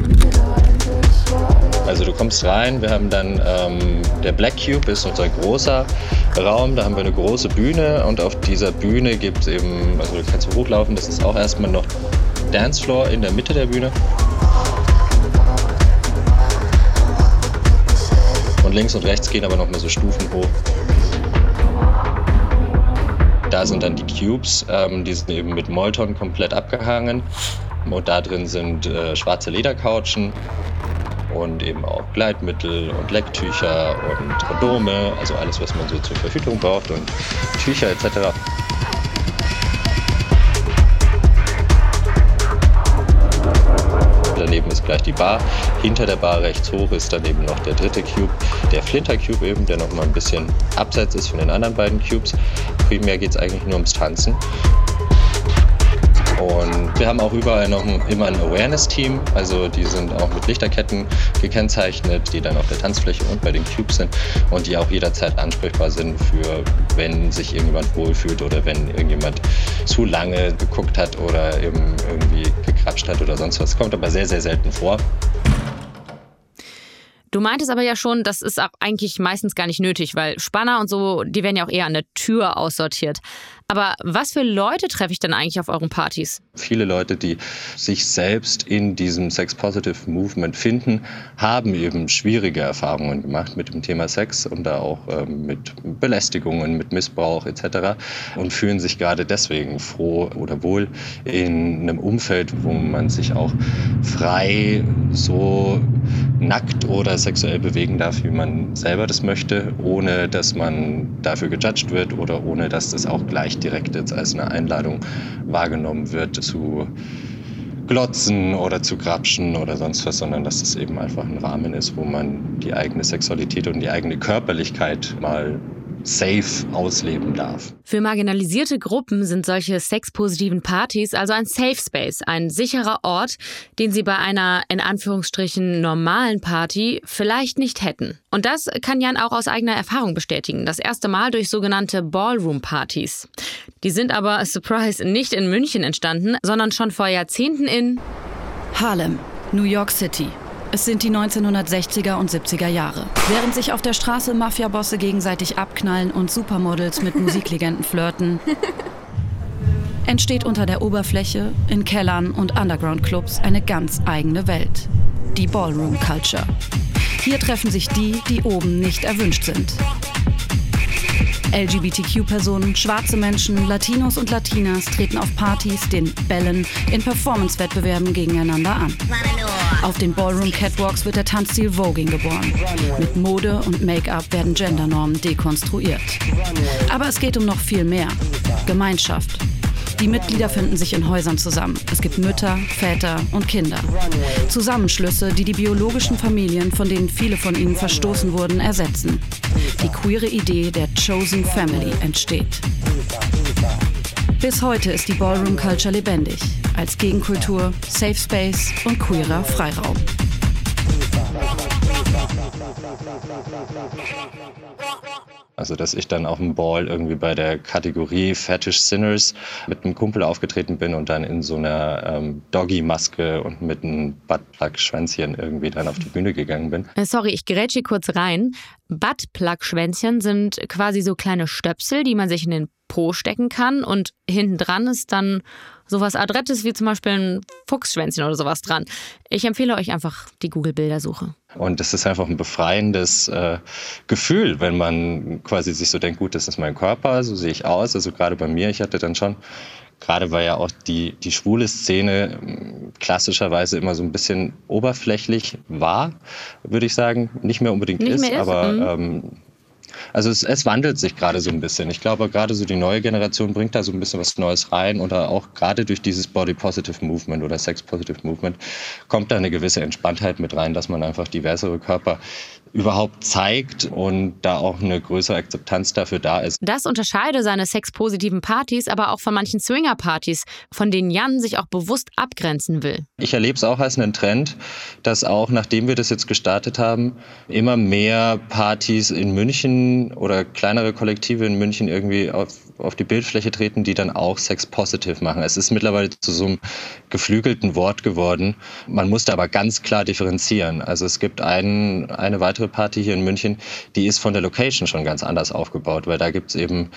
Also du kommst rein, wir haben dann, ähm, der Black Cube ist unser großer Raum, da haben wir eine große Bühne und auf dieser Bühne gibt es eben, also du kannst hochlaufen, das ist auch erstmal noch Dancefloor in der Mitte der Bühne. Und links und rechts gehen aber noch mal so Stufen hoch. Da sind dann die Cubes, ähm, die sind eben mit Molton komplett abgehangen. Und da drin sind äh, schwarze Ledercouchen und eben auch Gleitmittel und Lecktücher und Kondome, also alles, was man so zur Verhütung braucht und Tücher et cetera. Daneben ist gleich die Bar. Hinter der Bar rechts hoch ist dann eben noch der dritte Cube, der Flinter Cube eben, der noch mal ein bisschen abseits ist von den anderen beiden Cubes. Primär geht es eigentlich nur ums Tanzen. Und wir haben auch überall noch ein, immer ein Awareness-Team, also die sind auch mit Lichterketten gekennzeichnet, die dann auf der Tanzfläche und bei den Cubes sind und die auch jederzeit ansprechbar sind für, wenn sich irgendjemand wohlfühlt oder wenn irgendjemand zu lange geguckt hat oder eben irgendwie gekratscht hat oder sonst was. Kommt aber sehr, sehr selten vor. Du meintest aber ja schon, das ist auch eigentlich meistens gar nicht nötig, weil Spanner und so, die werden ja auch eher an der Tür aussortiert. Aber was für Leute treffe ich denn eigentlich auf euren Partys? Viele Leute, die sich selbst in diesem Sex-Positive-Movement finden, haben eben schwierige Erfahrungen gemacht mit dem Thema Sex und da auch ähm, mit Belästigungen, mit Missbrauch et cetera und fühlen sich gerade deswegen froh oder wohl in einem Umfeld, wo man sich auch frei so nackt oder sexuell bewegen darf, wie man selber das möchte, ohne dass man dafür gejudged wird oder ohne dass das auch gleich direkt jetzt als eine Einladung wahrgenommen wird zu glotzen oder zu grapschen oder sonst was, sondern dass es eben einfach ein Rahmen ist, wo man die eigene Sexualität und die eigene Körperlichkeit mal safe ausleben darf. Für marginalisierte Gruppen sind solche sexpositiven Partys also ein Safe Space, ein sicherer Ort, den sie bei einer in Anführungsstrichen normalen Party vielleicht nicht hätten. Und das kann Jan auch aus eigener Erfahrung bestätigen. Das erste Mal durch sogenannte Ballroom-Partys. Die sind aber, surprise, nicht in München entstanden, sondern schon vor Jahrzehnten in Harlem, New York City. Es sind die neunzehnhundertsechziger und siebziger Jahre. Während sich auf der Straße Mafiabosse gegenseitig abknallen und Supermodels mit Musiklegenden flirten, entsteht unter der Oberfläche, in Kellern und Underground-Clubs eine ganz eigene Welt. Die Ballroom Culture. Hier treffen sich die, die oben nicht erwünscht sind. L G B T Q-Personen, schwarze Menschen, Latinos und Latinas treten auf Partys, den Bällen, in Performance-Wettbewerben gegeneinander an. Auf den Ballroom-Catwalks wird der Tanzstil Voging geboren. Mit Mode und Make-up werden Gendernormen dekonstruiert. Aber es geht um noch viel mehr. Gemeinschaft. Die Mitglieder finden sich in Häusern zusammen. Es gibt Mütter, Väter und Kinder. Zusammenschlüsse, die die biologischen Familien, von denen viele von ihnen verstoßen wurden, ersetzen. Die queere Idee der Chosen Family entsteht. Bis heute ist die Ballroom Culture lebendig. Als Gegenkultur, Safe Space und queerer Freiraum. Also, dass ich dann auf dem Ball irgendwie bei der Kategorie Fetish Sinners mit einem Kumpel aufgetreten bin und dann in so einer ähm, Doggy-Maske und mit einem Buttplug-Schwänzchen irgendwie dann auf die Bühne gegangen bin. Sorry, ich grätsche kurz rein. Buttplug-Schwänzchen sind quasi so kleine Stöpsel, die man sich in den Po stecken kann und hinten dran ist dann sowas Adrettes wie zum Beispiel ein Fuchsschwänzchen oder sowas dran. Ich empfehle euch einfach die Google-Bildersuche. Und das ist einfach ein befreiendes äh, Gefühl, wenn man quasi sich so denkt, gut, das ist mein Körper, so sehe ich aus. Also gerade bei mir, ich hatte dann schon, gerade weil ja auch die, die schwule Szene klassischerweise immer so ein bisschen oberflächlich war, würde ich sagen. Nicht mehr unbedingt Nicht ist, mehr ist, aber mhm. ähm, also es, es wandelt sich gerade so ein bisschen. Ich glaube, gerade so die neue Generation bringt da so ein bisschen was Neues rein oder auch gerade durch dieses Body-Positive Movement oder Sex-Positive Movement kommt da eine gewisse Entspanntheit mit rein, dass man einfach diversere Körper überhaupt zeigt und da auch eine größere Akzeptanz dafür da ist. Das unterscheide seine sexpositiven Partys aber auch von manchen Swinger-Partys, von denen Jan sich auch bewusst abgrenzen will. Ich erlebe es auch als einen Trend, dass auch, nachdem wir das jetzt gestartet haben, immer mehr Partys in München oder kleinere Kollektive in München irgendwie auf, auf die Bildfläche treten, die dann auch Sex-Positive machen. Es ist mittlerweile zu so einem geflügelten Wort geworden. Man muss da aber ganz klar differenzieren. Also es gibt einen, eine weitere Party hier in München, die ist von der Location schon ganz anders aufgebaut, weil da gibt es eben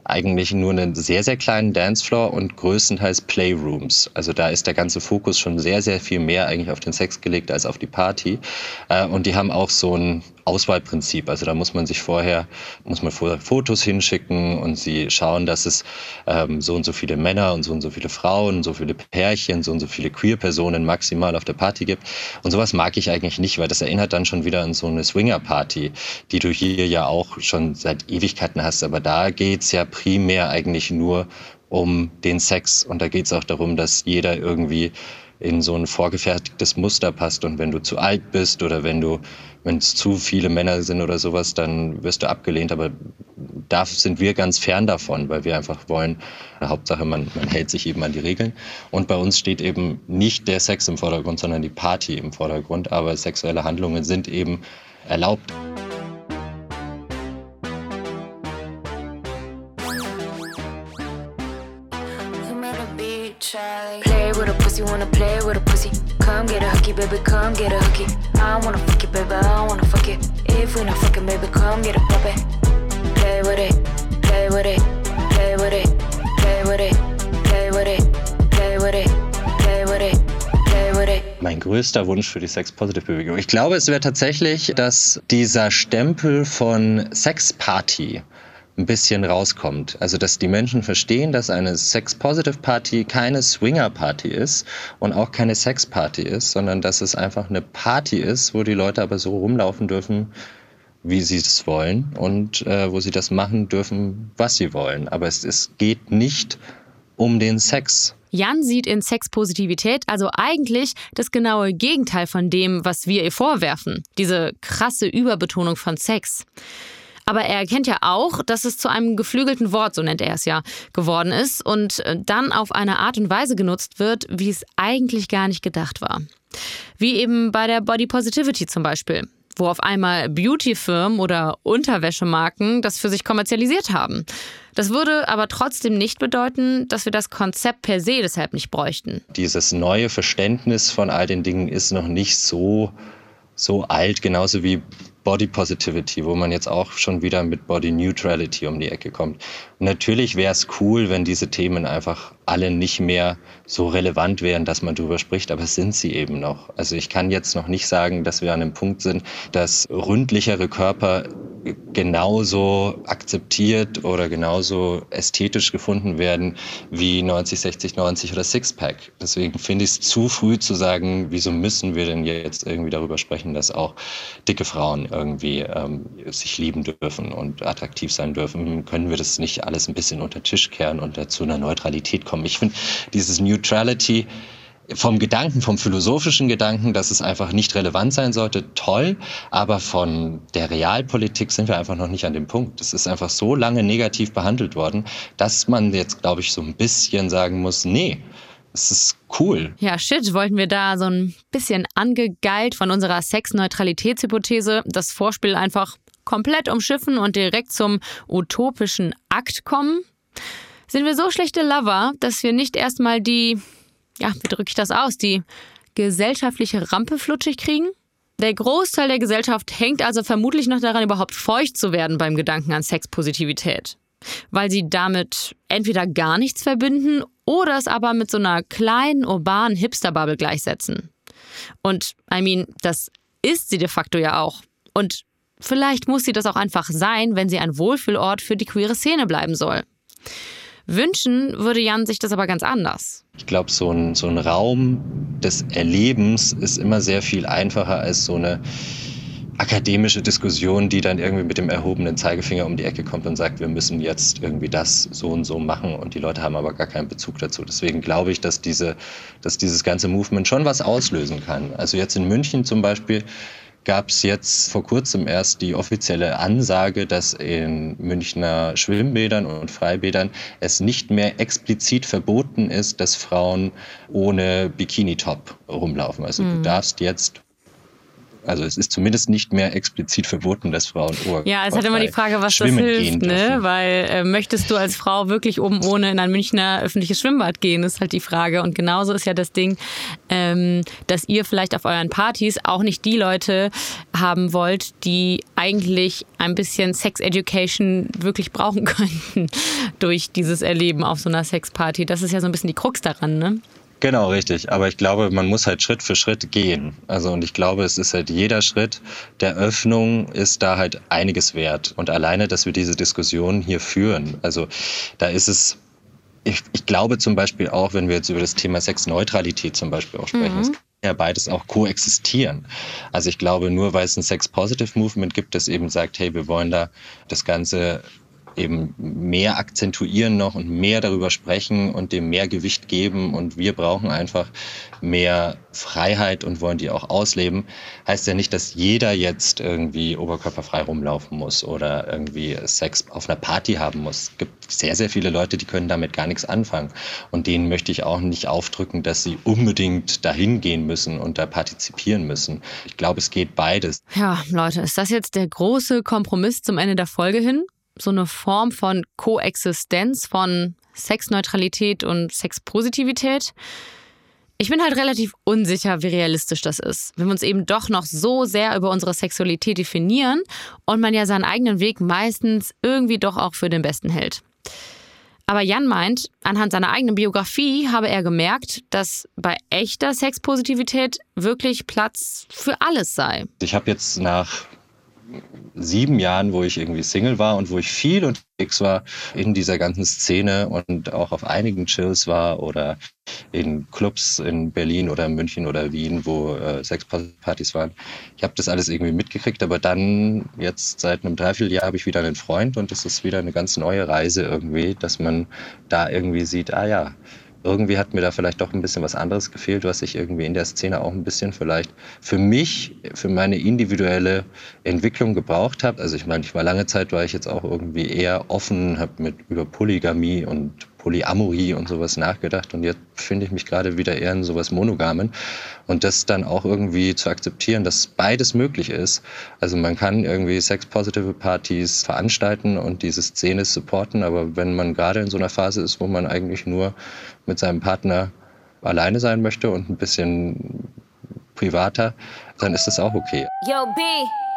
eigentlich nur einen sehr, sehr kleinen Dancefloor und größtenteils Playrooms. Also da ist der ganze Fokus schon sehr, sehr viel mehr eigentlich auf den Sex gelegt als auf die Party. Und die haben auch so ein Auswahlprinzip. Also da muss man sich vorher, muss man vorher Fotos hinschicken und sie schauen, dass es ähm, so und so viele Männer und so und so viele Frauen, so viele Pärchen, so und so viele Queer-Personen maximal auf der Party gibt. Und sowas mag ich eigentlich nicht, weil das erinnert dann schon wieder an so eine Swinger-Party, die du hier ja auch schon seit Ewigkeiten hast. Aber da geht's ja primär eigentlich nur um den Sex. Und da geht's auch darum, dass jeder irgendwie in so ein vorgefertigtes Muster passt. Und wenn du zu alt bist oder wenn du, wenn es zu viele Männer sind oder sowas, dann wirst du abgelehnt. Aber da sind wir ganz fern davon, weil wir einfach wollen, Hauptsache man, man hält sich eben an die Regeln. Und bei uns steht eben nicht der Sex im Vordergrund, sondern die Party im Vordergrund. Aber sexuelle Handlungen sind eben erlaubt. Play with a pussy, wanna play with a pussy. Come get a hooky, baby, come get a hooky. I wanna fuck it, baby, I wanna fuck it. If we not fucking, baby, come get a puppy. Play with it, play with it, play with it, play with it, play with it, play with it, play with it, play with it. Mein größter Wunsch für die Sex-Positive-Bewegung. Ich glaube, es wäre tatsächlich, dass dieser Stempel von Sexparty ein bisschen rauskommt. Also, dass die Menschen verstehen, dass eine Sex-Positive-Party keine Swinger-Party ist und auch keine Sex-Party ist, sondern dass es einfach eine Party ist, wo die Leute aber so rumlaufen dürfen, wie sie es wollen und äh, wo sie das machen dürfen, was sie wollen. Aber es, es geht nicht um den Sex. Jan sieht in Sexpositivität also eigentlich das genaue Gegenteil von dem, was wir ihr vorwerfen. Diese krasse Überbetonung von Sex. Aber er erkennt ja auch, dass es zu einem geflügelten Wort, so nennt er es ja, geworden ist und dann auf eine Art und Weise genutzt wird, wie es eigentlich gar nicht gedacht war. Wie eben bei der Body Positivity zum Beispiel, wo auf einmal Beautyfirmen oder Unterwäschemarken das für sich kommerzialisiert haben. Das würde aber trotzdem nicht bedeuten, dass wir das Konzept per se deshalb nicht bräuchten. Dieses neue Verständnis von all den Dingen ist noch nicht so, so alt, genauso wie Body Positivity, wo man jetzt auch schon wieder mit Body Neutrality um die Ecke kommt. Und natürlich wäre es cool, wenn diese Themen einfach alle nicht mehr so relevant wären, dass man drüber spricht, aber sind sie eben noch. Also ich kann jetzt noch nicht sagen, dass wir an einem Punkt sind, dass ründlichere Körper genauso akzeptiert oder genauso ästhetisch gefunden werden wie neunzig, sechzig, neunzig oder Sixpack. Deswegen finde ich es zu früh zu sagen, wieso müssen wir denn jetzt irgendwie darüber sprechen, dass auch dicke Frauen irgendwie ähm, sich lieben dürfen und attraktiv sein dürfen. Können wir das nicht alles ein bisschen unter den Tisch kehren und zu einer Neutralität kommen? Ich finde dieses Neutrality vom Gedanken, vom philosophischen Gedanken, dass es einfach nicht relevant sein sollte, toll, aber von der Realpolitik sind wir einfach noch nicht an dem Punkt. Es ist einfach so lange negativ behandelt worden, dass man jetzt, glaube ich, so ein bisschen sagen muss, nee, es ist cool. Ja, shit, wollten wir da so ein bisschen angegeilt von unserer Sexneutralitätshypothese das Vorspiel einfach komplett umschiffen und direkt zum utopischen Akt kommen? Sind wir so schlechte Lover, dass wir nicht erstmal die, ja, wie drücke ich das aus, die gesellschaftliche Rampe flutschig kriegen? Der Großteil der Gesellschaft hängt also vermutlich noch daran, überhaupt feucht zu werden beim Gedanken an Sexpositivität. Weil sie damit entweder gar nichts verbinden oder es aber mit so einer kleinen, urbanen Hipster-Bubble gleichsetzen. Und, I mean, das ist sie de facto ja auch. Und vielleicht muss sie das auch einfach sein, wenn sie ein Wohlfühlort für die queere Szene bleiben soll. Wünschen würde Jan sich das aber ganz anders. Ich glaube, so ein, so ein Raum des Erlebens ist immer sehr viel einfacher als so eine akademische Diskussion, die dann irgendwie mit dem erhobenen Zeigefinger um die Ecke kommt und sagt, wir müssen jetzt irgendwie das so und so machen und die Leute haben aber gar keinen Bezug dazu. Deswegen glaube ich, dass, diese, dass dieses ganze Movement schon was auslösen kann. Also jetzt in München zum Beispiel gab es jetzt vor kurzem erst die offizielle Ansage, dass in Münchner Schwimmbädern und Freibädern es nicht mehr explizit verboten ist, dass Frauen ohne Bikini-Top rumlaufen. Also mhm. du darfst jetzt Also es ist zumindest nicht mehr explizit verboten, dass Frauen oberkörperfrei Ja, es hat immer die Frage, was das hilft, ne? Weil äh, möchtest du als Frau wirklich oben ohne in ein Münchner öffentliches Schwimmbad gehen, ist halt die Frage. Und genauso ist ja das Ding, ähm, dass ihr vielleicht auf euren Partys auch nicht die Leute haben wollt, die eigentlich ein bisschen Sex Education wirklich brauchen könnten durch dieses Erleben auf so einer Sexparty. Das ist ja so ein bisschen die Krux daran, ne? Genau, richtig. Aber ich glaube, man muss halt Schritt für Schritt gehen. Also und ich glaube, es ist halt jeder Schritt der Öffnung ist da halt einiges wert. Und alleine, dass wir diese Diskussion hier führen, also da ist es, ich, ich glaube zum Beispiel auch, wenn wir jetzt über das Thema Sexneutralität zum Beispiel auch sprechen, mhm. es kann ja beides auch koexistieren. Also ich glaube, nur weil es ein Sex-Positive-Movement gibt, das eben sagt, hey, wir wollen da das Ganze eben mehr akzentuieren noch und mehr darüber sprechen und dem mehr Gewicht geben und wir brauchen einfach mehr Freiheit und wollen die auch ausleben, heißt ja nicht, dass jeder jetzt irgendwie oberkörperfrei rumlaufen muss oder irgendwie Sex auf einer Party haben muss. Es gibt sehr, sehr viele Leute, die können damit gar nichts anfangen und denen möchte ich auch nicht aufdrücken, dass sie unbedingt dahin gehen müssen und da partizipieren müssen. Ich glaube, es geht beides. Ja, Leute, ist das jetzt der große Kompromiss zum Ende der Folge hin? So eine Form von Koexistenz, von Sexneutralität und Sexpositivität? Ich bin halt relativ unsicher, wie realistisch das ist. Wenn wir uns eben doch noch so sehr über unsere Sexualität definieren und man ja seinen eigenen Weg meistens irgendwie doch auch für den besten hält. Aber Jan meint, anhand seiner eigenen Biografie habe er gemerkt, dass bei echter Sexpositivität wirklich Platz für alles sei. Ich habe jetzt nach sieben Jahren, wo ich irgendwie Single war und wo ich viel unterwegs war in dieser ganzen Szene und auch auf einigen Chills war oder in Clubs in Berlin oder München oder Wien, wo äh, Sexpartys waren. Ich habe das alles irgendwie mitgekriegt, aber dann jetzt seit einem Dreivierteljahr habe ich wieder einen Freund und es ist wieder eine ganz neue Reise irgendwie, dass man da irgendwie sieht, ah ja, irgendwie hat mir da vielleicht doch ein bisschen was anderes gefehlt, was ich irgendwie in der Szene auch ein bisschen vielleicht für mich, für meine individuelle Entwicklung gebraucht habe. Also ich meine, ich war lange Zeit, war ich jetzt auch irgendwie eher offen, habe mit über Polygamie und Polyamorie und sowas nachgedacht und jetzt befinde ich mich gerade wieder eher in sowas Monogamen und das dann auch irgendwie zu akzeptieren, dass beides möglich ist. Also man kann irgendwie Sex-Positive Partys veranstalten und diese Szene supporten, aber wenn man gerade in so einer Phase ist, wo man eigentlich nur mit seinem Partner alleine sein möchte und ein bisschen privater, dann ist das auch okay. Yo, B,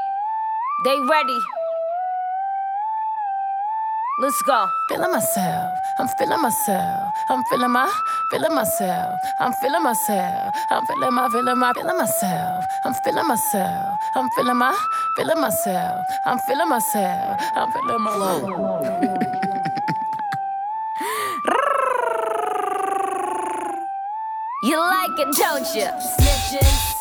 they ready. Let's go. Feeling myself, I'm feeling myself, I'm feeling my, feeling myself, I'm feeling myself, I'm feeling my, feeling my, feeling myself, I'm feeling myself, I'm feeling my, feeling myself, I'm feeling myself, I'm feeling my flow. You like it, don't you, snitches?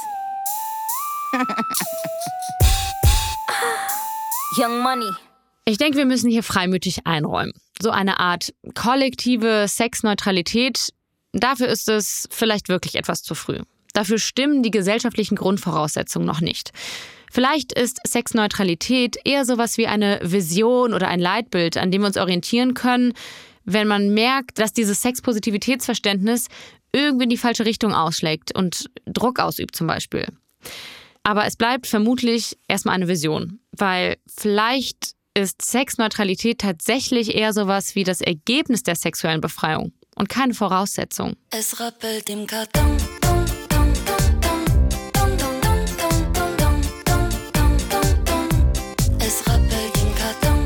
Young Money. Ich denke, wir müssen hier freimütig einräumen. So eine Art kollektive Sexneutralität, dafür ist es vielleicht wirklich etwas zu früh. Dafür stimmen die gesellschaftlichen Grundvoraussetzungen noch nicht. Vielleicht ist Sexneutralität eher sowas wie eine Vision oder ein Leitbild, an dem wir uns orientieren können, wenn man merkt, dass dieses Sexpositivitätsverständnis irgendwie in die falsche Richtung ausschlägt und Druck ausübt zum Beispiel. Aber es bleibt vermutlich erstmal eine Vision, weil vielleicht ist Sexneutralität tatsächlich eher sowas wie das Ergebnis der sexuellen Befreiung und keine Voraussetzung. Es rappelt im Karton. Es rappelt im Karton.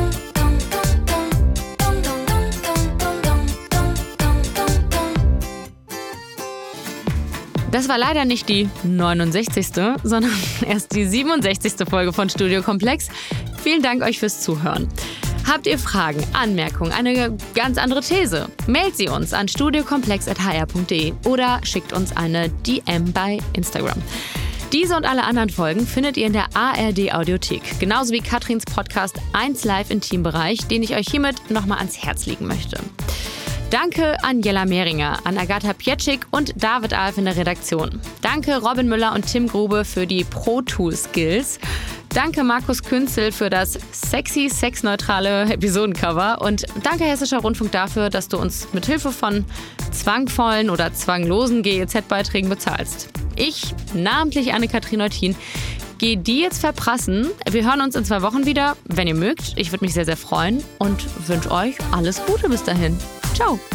Das war leider nicht die neunundsechzigste, sondern erst die siebenundsechzigste Folge von Studio Komplex. Vielen Dank euch fürs Zuhören. Habt ihr Fragen, Anmerkungen, eine ganz andere These? Mailt sie uns an studiokomplex at h r punkt d e oder schickt uns eine D M bei Instagram. Diese und alle anderen Folgen findet ihr in der A R D-Audiothek, genauso wie Katrins Podcast eins Live Intimbereich, den ich euch hiermit nochmal ans Herz legen möchte. Danke an Jella Mehringer, an Agatha Pietschik und David Alf in der Redaktion. Danke Robin Müller und Tim Grube für die Pro Tool Skills. Danke Markus Künzel für das sexy, sexneutrale Episodencover und danke Hessischer Rundfunk dafür, dass du uns mit Hilfe von zwangvollen oder zwanglosen G E Z-Beiträgen bezahlst. Ich, namentlich Anne-Kathrin Eutin, Geh die jetzt verprassen. Wir hören uns in zwei Wochen wieder, wenn ihr mögt. Ich würde mich sehr, sehr freuen und wünsche euch alles Gute bis dahin. Ciao.